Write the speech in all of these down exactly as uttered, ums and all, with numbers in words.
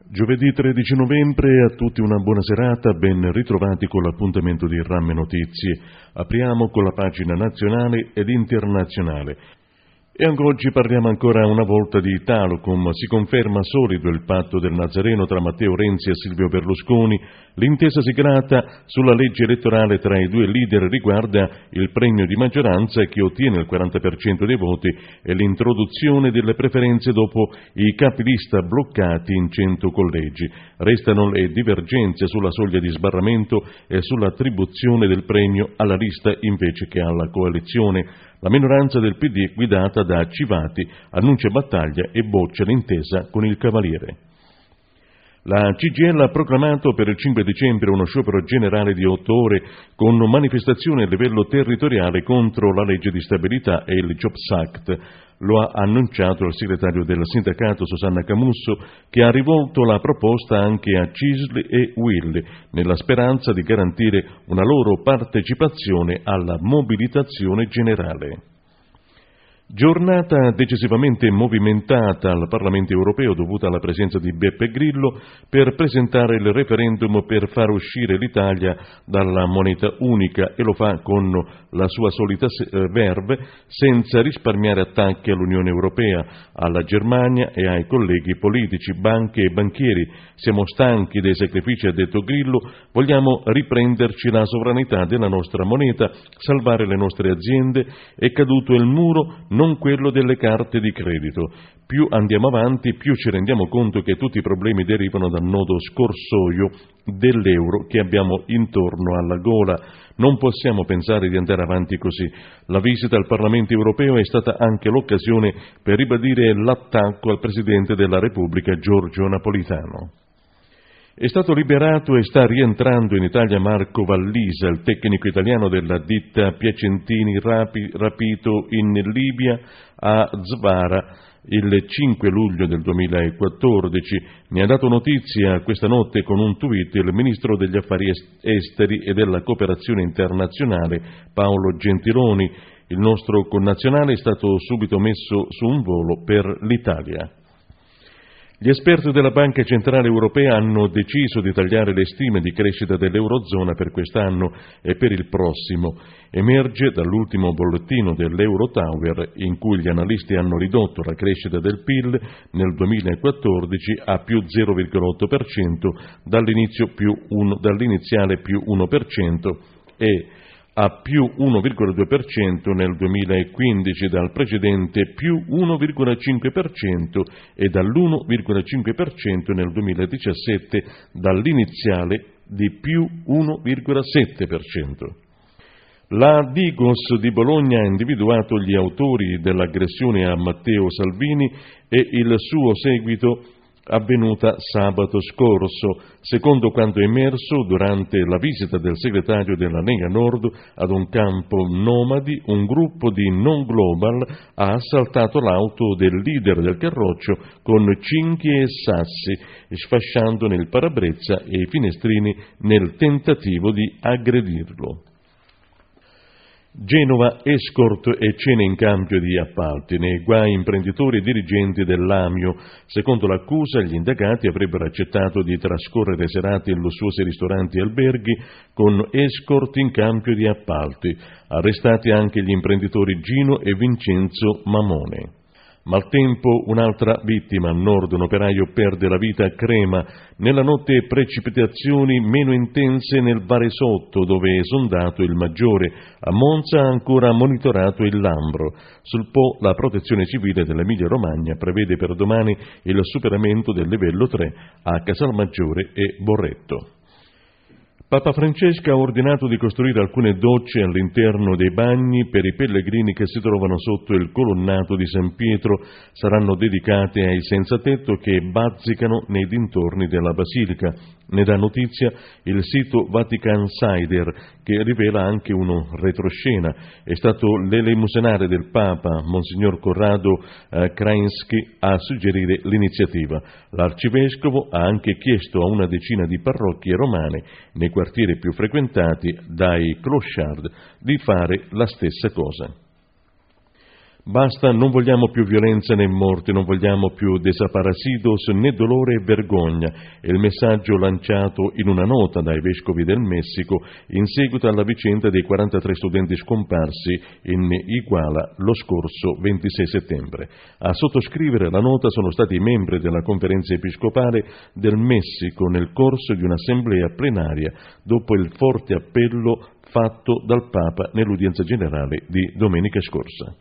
Giovedì tredici novembre, a tutti una buona serata, ben ritrovati con l'appuntamento di Ramme Notizie. Apriamo con la pagina nazionale ed internazionale. E anche oggi parliamo ancora una volta di Talocum. Si conferma solido il patto del Nazareno tra Matteo Renzi e Silvio Berlusconi. L'intesa siglata sulla legge elettorale tra i due leader riguarda il premio di maggioranza che ottiene il quaranta per cento dei voti e l'introduzione delle preferenze dopo i capilista bloccati in cento collegi. Restano le divergenze sulla soglia di sbarramento e sull'attribuzione del premio alla lista invece che alla coalizione. La minoranza del P D, guidata da Civati, annuncia battaglia e boccia l'intesa con il Cavaliere. La C G I L ha proclamato per il cinque dicembre uno sciopero generale di otto ore con manifestazioni a livello territoriale contro la legge di stabilità e il Jobs Act. Lo ha annunciato il segretario del sindacato Susanna Camusso, che ha rivolto la proposta anche a C I S L e U I L, nella speranza di garantire una loro partecipazione alla mobilitazione generale. Giornata decisivamente movimentata al Parlamento europeo dovuta alla presenza di Beppe Grillo per presentare il referendum per far uscire l'Italia dalla moneta unica, e lo fa con la sua solita verve, senza risparmiare attacchi all'Unione Europea, alla Germania e ai colleghi politici, banche e banchieri. Siamo stanchi dei sacrifici, ha detto Grillo, vogliamo riprenderci la sovranità della nostra moneta, salvare le nostre aziende, è caduto il muro, non quello delle carte di credito. Più andiamo avanti, più ci rendiamo conto che tutti i problemi derivano dal nodo scorsoio dell'euro che abbiamo intorno alla gola. Non possiamo pensare di andare avanti così. La visita al Parlamento europeo è stata anche l'occasione per ribadire l'attacco al Presidente della Repubblica Giorgio Napolitano. È stato liberato e sta rientrando in Italia Marco Vallisa, il tecnico italiano della ditta Piacentini, rapi, rapito in Libia a Zvara il cinque luglio del duemilaquattordici. Ne ha dato notizia questa notte con un tweet il ministro degli affari esteri e della cooperazione internazionale Paolo Gentiloni. Il nostro connazionale è stato subito messo su un volo per l'Italia. Gli esperti della Banca Centrale Europea hanno deciso di tagliare le stime di crescita dell'Eurozona per quest'anno e per il prossimo. Emerge dall'ultimo bollettino dell'Eurotower, in cui gli analisti hanno ridotto la crescita del P I L nel duemilaquattordici a più zero virgola otto per cento dall'inizio più uno, dall'iniziale più uno per cento e a più uno virgola due per cento nel duemilaquindici dal precedente più uno virgola cinque per cento e dall'uno virgola cinque per cento nel duemiladiciassette dall'iniziale di più uno virgola sette per cento. La Digos di Bologna ha individuato gli autori dell'aggressione a Matteo Salvini e il suo seguito avvenuta sabato scorso. Secondo quanto emerso durante la visita del segretario della Lega Nord ad un campo nomadi, un gruppo di non global ha assaltato l'auto del leader del Carroccio con cinghie e sassi, sfasciandone il parabrezza e i finestrini nel tentativo di aggredirlo. Genova, escort e cene in cambio di appalti. Nei guai imprenditori e dirigenti dell'Amio. Secondo l'accusa, gli indagati avrebbero accettato di trascorrere serate in lussuosi ristoranti e alberghi con escort in cambio di appalti. Arrestati anche gli imprenditori Gino e Vincenzo Mamone. Maltempo, un'altra vittima. A nord un operaio perde la vita a Crema. Nella notte precipitazioni meno intense nel Varesotto, dove è esondato il Maggiore. A Monza ha ancora monitorato il Lambro. Sul Po la Protezione Civile dell'Emilia Romagna prevede per domani il superamento del livello tre a Casalmaggiore e Borretto. Papa Francesco ha ordinato di costruire alcune docce all'interno dei bagni per i pellegrini che si trovano sotto il colonnato di San Pietro. Saranno dedicate ai senzatetto che bazzicano nei dintorni della basilica. Ne dà notizia il sito Vatican Insider, che rivela anche uno retroscena. È stato l'elemusinario del Papa, Monsignor Corrado eh, Krajinski, a suggerire l'iniziativa. L'arcivescovo ha anche chiesto a una decina di parrocchie romane, nei quartieri più frequentati dai clochard, di fare la stessa cosa. Basta, non vogliamo più violenza né morti, non vogliamo più desaparecidos né dolore e vergogna, è il messaggio lanciato in una nota dai vescovi del Messico in seguito alla vicenda dei quarantatré studenti scomparsi in Iguala lo scorso ventisei settembre. A sottoscrivere la nota sono stati i membri della Conferenza Episcopale del Messico nel corso di un'assemblea plenaria dopo il forte appello fatto dal Papa nell'udienza generale di domenica scorsa.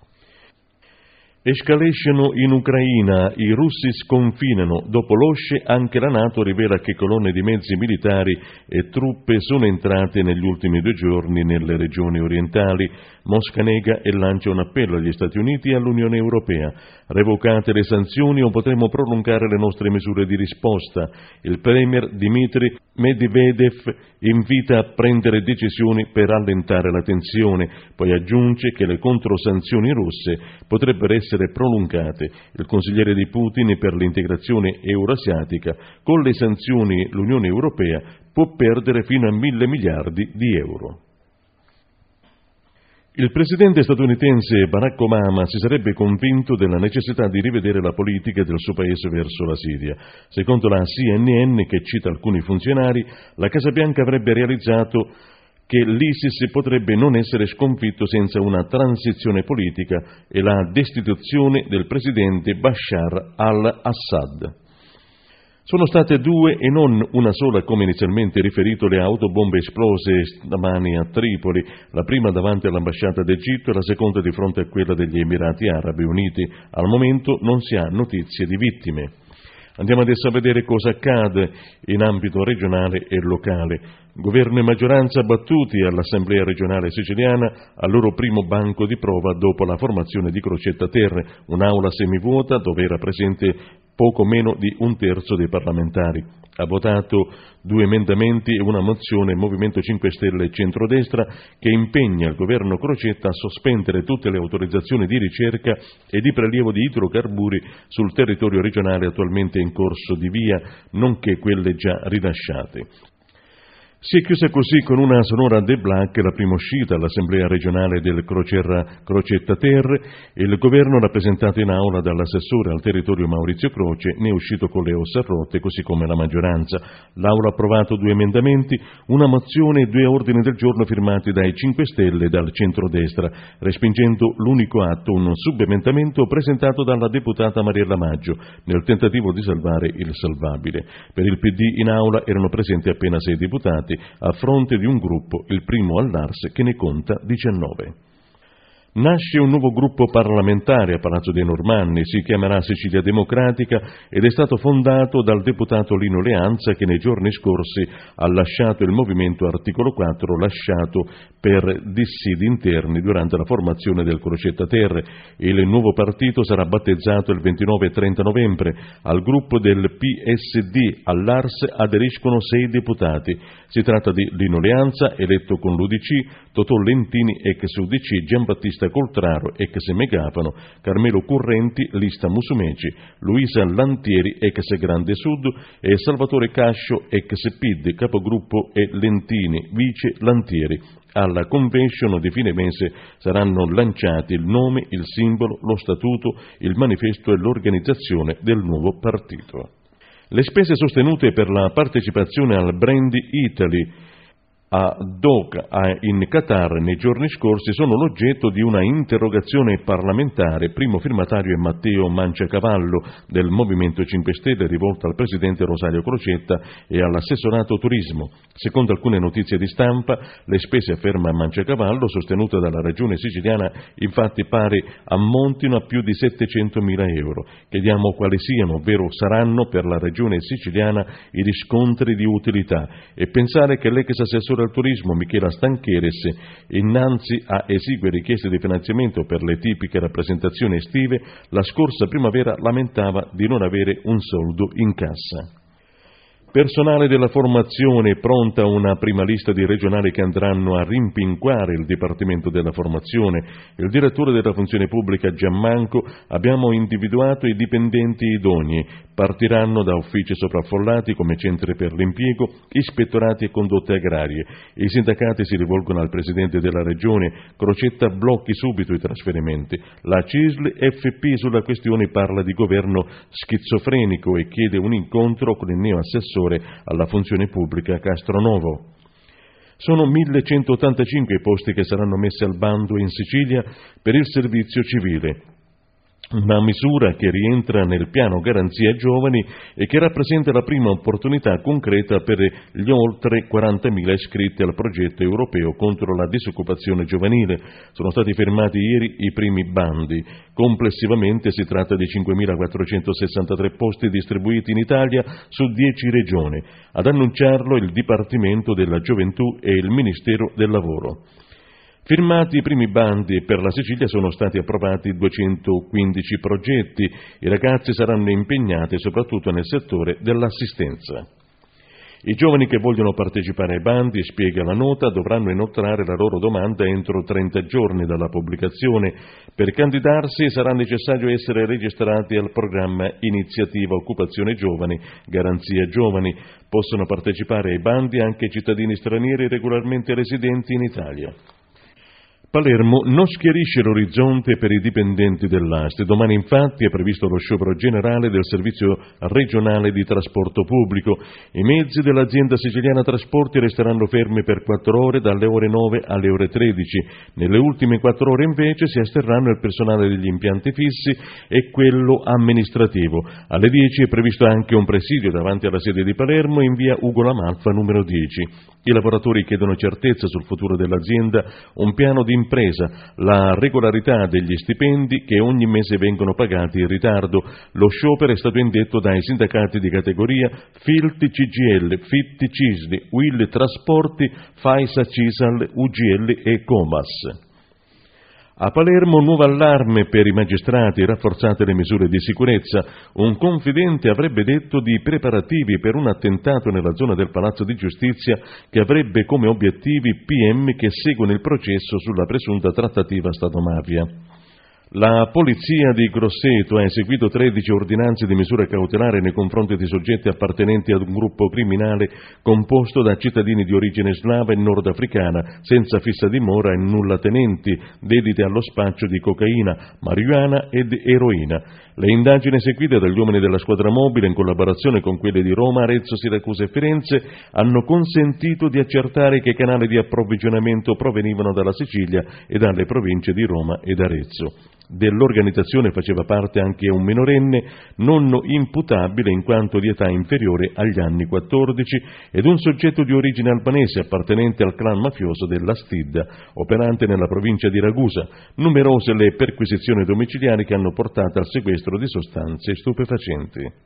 Escalation in Ucraina, i russi sconfinano, dopo l'Osce anche la NATO rivela che colonne di mezzi militari e truppe sono entrate negli ultimi due giorni nelle regioni orientali. Mosca nega e lancia un appello agli Stati Uniti e all'Unione Europea. Revocate le sanzioni o potremo prolungare le nostre misure di risposta. Il premier Dmitry Medvedev invita a prendere decisioni per allentare la tensione, poi aggiunge che le controsanzioni russe potrebbero essere prolungate. Il consigliere di Putin per l'integrazione eurasiatica: con le sanzioni l'Unione Europea può perdere fino a mille miliardi di euro. Il presidente statunitense Barack Obama si sarebbe convinto della necessità di rivedere la politica del suo paese verso la Siria. Secondo la C N N, che cita alcuni funzionari, la Casa Bianca avrebbe realizzato che l'ISIS potrebbe non essere sconfitto senza una transizione politica e la destituzione del presidente Bashar al-Assad. Sono state due e non una sola, come inizialmente riferito, le autobombe esplose stamani a Tripoli, la prima davanti all'ambasciata d'Egitto e la seconda di fronte a quella degli Emirati Arabi Uniti. Al momento non si ha notizie di vittime. Andiamo adesso a vedere cosa accade in ambito regionale e locale. Governo e maggioranza battuti all'Assemblea regionale siciliana al loro primo banco di prova dopo la formazione di Crocetta Terre, un'aula semivuota dove era presente poco meno di un terzo dei parlamentari. Ha votato due emendamenti e una mozione Movimento cinque Stelle e Centrodestra che impegna il governo Crocetta a sospendere tutte le autorizzazioni di ricerca e di prelievo di idrocarburi sul territorio regionale attualmente in corso di via, nonché quelle già rilasciate. Si è chiusa così con una sonora de Black la prima uscita all'Assemblea regionale del Crocerra Crocetta Terre. Il governo, rappresentato in aula dall'assessore al territorio Maurizio Croce, ne è uscito con le ossa rotte, così come la maggioranza. L'aula ha approvato due emendamenti, una mozione e due ordini del giorno firmati dai cinque Stelle e dal centrodestra, respingendo l'unico atto, un subemendamento presentato dalla deputata Mariella Maggio, nel tentativo di salvare il salvabile. Per il P D in aula erano presenti appena sei deputati, a fronte di un gruppo, il primo all'Ars, che ne conta diciannove. Nasce un nuovo gruppo parlamentare a Palazzo dei Normanni, si chiamerà Sicilia Democratica ed è stato fondato dal deputato Lino Leanza, che nei giorni scorsi ha lasciato il movimento Articolo quattro, lasciato per dissidi interni durante la formazione del Crocetta Terre. Il nuovo partito sarà battezzato il ventinove e trenta novembre. Al gruppo del P S D all'Ars aderiscono sei deputati. Si tratta di Lino Leanza, eletto con l'U D C, Totò Lentini, ex U D C, Giambattista Coltraro, ex Megafano, Carmelo Currenti, lista Musumeci, Luisa Lantieri, ex Grande Sud, e Salvatore Cascio, ex P I D, capogruppo, e Lentini, vice Lantieri. Alla convention di fine mese saranno lanciati il nome, il simbolo, lo statuto, il manifesto e l'organizzazione del nuovo partito. Le spese sostenute per la partecipazione al Brand Italy a Doha in Qatar nei giorni scorsi sono l'oggetto di una interrogazione parlamentare. Primo firmatario è Matteo Manciacavallo del Movimento cinque Stelle, rivolta al presidente Rosario Crocetta e all'assessorato turismo. Secondo alcune notizie di stampa, le spese, afferma Manciacavallo, sostenute dalla regione siciliana, infatti pare ammontino a più di settecentomila euro. Chiediamo quali siano, ovvero saranno, per la regione siciliana i riscontri di utilità, e pensare che l'ex assessore al turismo Michela Stancheres, innanzi a esigue richieste di finanziamento per le tipiche rappresentazioni estive, la scorsa primavera lamentava di non avere un soldo in cassa. Personale della formazione, pronta una prima lista di regionali che andranno a rimpinguare il Dipartimento della Formazione. Il direttore della funzione pubblica Giammanco: abbiamo individuato i dipendenti idonei, partiranno da uffici sopraffollati come centri per l'impiego, ispettorati e condotte agrarie. I sindacati si rivolgono al Presidente della Regione, Crocetta blocchi subito i trasferimenti. La C I S L F P sulla questione parla di governo schizofrenico e chiede un incontro con il neoassessore alla funzione pubblica Castronovo. Sono millecentottantacinque i posti che saranno messi al bando in Sicilia per il servizio civile. Una misura che rientra nel piano Garanzia Giovani e che rappresenta la prima opportunità concreta per gli oltre quarantamila iscritti al progetto europeo contro la disoccupazione giovanile. Sono stati firmati ieri i primi bandi. Complessivamente si tratta di cinquemilaquattrocentosessantatré posti distribuiti in Italia su dieci regioni. Ad annunciarlo il Dipartimento della Gioventù e il Ministero del Lavoro. Firmati i primi bandi e per la Sicilia sono stati approvati duecentoquindici progetti. I ragazzi saranno impegnati soprattutto nel settore dell'assistenza. I giovani che vogliono partecipare ai bandi, spiega la nota, dovranno inoltrare la loro domanda entro trenta giorni dalla pubblicazione. Per candidarsi sarà necessario essere registrati al programma Iniziativa Occupazione Giovani, Garanzia Giovani. Possono partecipare ai bandi anche cittadini stranieri regolarmente residenti in Italia. Palermo non schiarisce l'orizzonte per i dipendenti dell'A S T. Domani infatti è previsto lo sciopero generale del servizio regionale di trasporto pubblico. I mezzi dell'azienda siciliana trasporti resteranno fermi per quattro ore dalle ore nove alle ore tredici. Nelle ultime quattro ore invece si asterranno il personale degli impianti fissi e quello amministrativo. Alle dieci è previsto anche un presidio davanti alla sede di Palermo in via Ugo La Malfa numero dieci. I lavoratori chiedono certezza sul futuro dell'azienda, un piano di impresa, la regolarità degli stipendi che ogni mese vengono pagati in ritardo. Lo sciopero è stato indetto dai sindacati di categoria Filti C G L, Fitti Cisli, Will Trasporti, Faisa Cisal, U G L e Comas. A Palermo nuovo allarme per i magistrati, rafforzate le misure di sicurezza. Un confidente avrebbe detto di preparativi per un attentato nella zona del Palazzo di Giustizia che avrebbe come obiettivi P M che seguono il processo sulla presunta trattativa Stato-mafia. La polizia di Grosseto ha eseguito tredici ordinanze di misura cautelare nei confronti di soggetti appartenenti ad un gruppo criminale composto da cittadini di origine slava e nordafricana, senza fissa dimora e nullatenenti, dediti allo spaccio di cocaina, marijuana ed eroina. Le indagini eseguite dagli uomini della squadra mobile in collaborazione con quelle di Roma, Arezzo, Siracusa e Firenze hanno consentito di accertare che i canali di approvvigionamento provenivano dalla Sicilia e dalle province di Roma ed Arezzo. Dell'organizzazione faceva parte anche un minorenne non imputabile in quanto di età inferiore agli anni quattordici ed un soggetto di origine albanese appartenente al clan mafioso della Stidda, operante nella provincia di Ragusa. Numerose le perquisizioni domiciliari che hanno portato al sequestro di sostanze stupefacenti.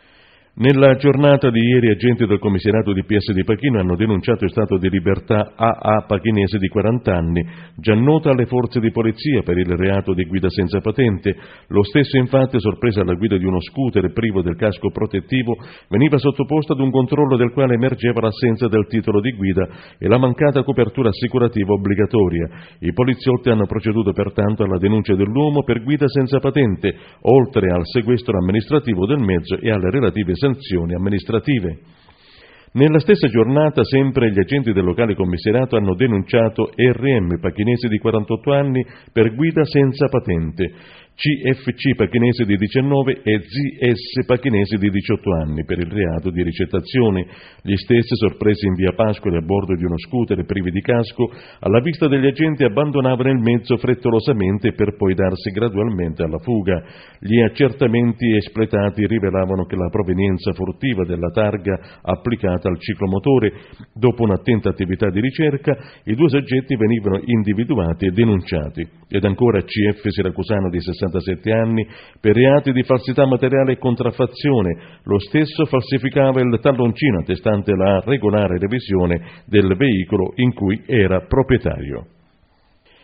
Nella giornata di ieri agenti del commissariato di P S di Pachino hanno denunciato il stato di libertà A A pachinese di quaranta anni, già nota alle forze di polizia per il reato di guida senza patente. Lo stesso infatti, sorpreso alla guida di uno scooter privo del casco protettivo, veniva sottoposto ad un controllo del quale emergeva l'assenza del titolo di guida e la mancata copertura assicurativa obbligatoria. I poliziotti hanno proceduto pertanto alla denuncia dell'uomo per guida senza patente, oltre al sequestro amministrativo del mezzo e alle relative sanzioni amministrative. Nella stessa giornata, sempre gli agenti del locale commissariato hanno denunciato R M pachinese di quarantotto anni per guida senza patente, C F C pachinese di diciannove e Z S pachinese di diciotto anni per il reato di ricettazione. Gli stessi, sorpresi in via Pascoli a bordo di uno scooter privi di casco, alla vista degli agenti abbandonavano il mezzo frettolosamente per poi darsi gradualmente alla fuga. Gli accertamenti espletati rivelavano che la provenienza furtiva della targa applicata al ciclomotore. Dopo un'attenta attività di ricerca, i due soggetti venivano individuati e denunciati. Ed ancora C F siracusano di sessantasette anni per reati di falsità materiale e contraffazione. Lo stesso falsificava il talloncino attestante la regolare revisione del veicolo in cui era proprietario.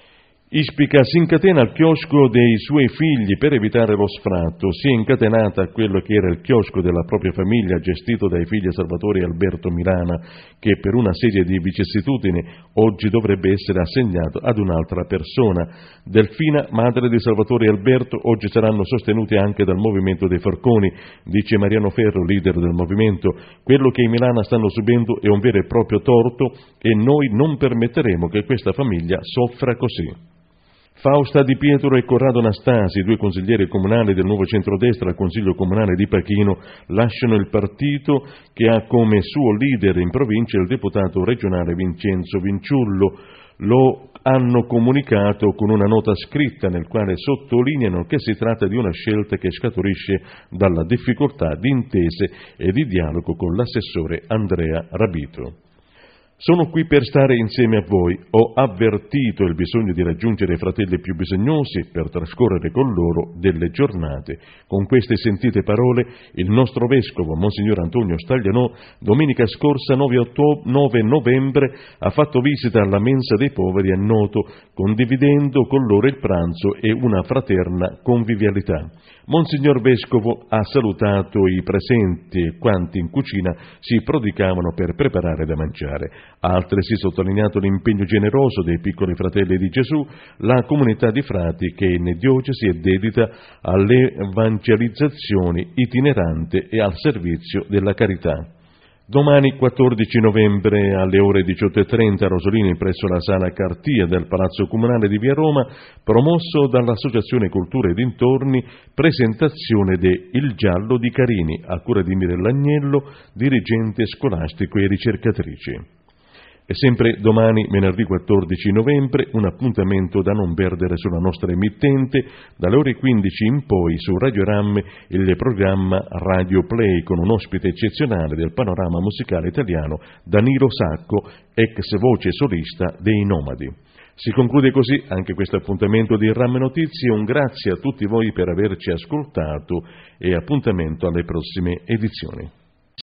Ispica si incatena al chiosco dei suoi figli per evitare lo sfratto. Si è incatenata a quello che era il chiosco della propria famiglia, gestito dai figli Salvatore e Alberto Milana, che per una serie di vicissitudini oggi dovrebbe essere assegnato ad un'altra persona. Delfina, madre di Salvatore e Alberto, oggi saranno sostenuti anche dal movimento dei Forconi, dice Mariano Ferro, leader del movimento. Quello che i Milana stanno subendo è un vero e proprio torto e noi non permetteremo che questa famiglia soffra così. Fausta Di Pietro e Corrado Anastasi, due consiglieri comunali del nuovo centrodestra al Consiglio Comunale di Pachino, lasciano il partito che ha come suo leader in provincia il deputato regionale Vincenzo Vinciullo. Lo hanno comunicato con una nota scritta nel quale sottolineano che si tratta di una scelta che scaturisce dalla difficoltà di intese e di dialogo con l'assessore Andrea Rabito. Sono qui per stare insieme a voi. Ho avvertito il bisogno di raggiungere i fratelli più bisognosi per trascorrere con loro delle giornate. Con queste sentite parole, il nostro vescovo, Monsignor Antonio Staglianò, domenica scorsa nove novembre, ha fatto visita alla mensa dei poveri a Noto, condividendo con loro il pranzo e una fraterna convivialità. Monsignor Vescovo ha salutato i presenti e quanti in cucina si prodigavano per preparare da mangiare. Ha altresì sottolineato l'impegno generoso dei piccoli fratelli di Gesù, la comunità di frati che in diocesi è dedita alle evangelizzazioni itinerante e al servizio della carità. Domani quattordici novembre alle ore diciotto e trenta a Rosolini presso la Sala Cartia del Palazzo Comunale di Via Roma, promosso dall'Associazione Cultura e Dintorni, presentazione de Il Giallo di Carini, a cura di Mirella Agnello, dirigente scolastico e ricercatrice. E sempre domani, venerdì quattordici novembre, un appuntamento da non perdere sulla nostra emittente, dalle ore quindici in poi su Radio Ram il programma Radio Play con un ospite eccezionale del panorama musicale italiano, Danilo Sacco, ex voce solista dei Nomadi. Si conclude così anche questo appuntamento di Ram Notizie. Un grazie a tutti voi per averci ascoltato e appuntamento alle prossime edizioni.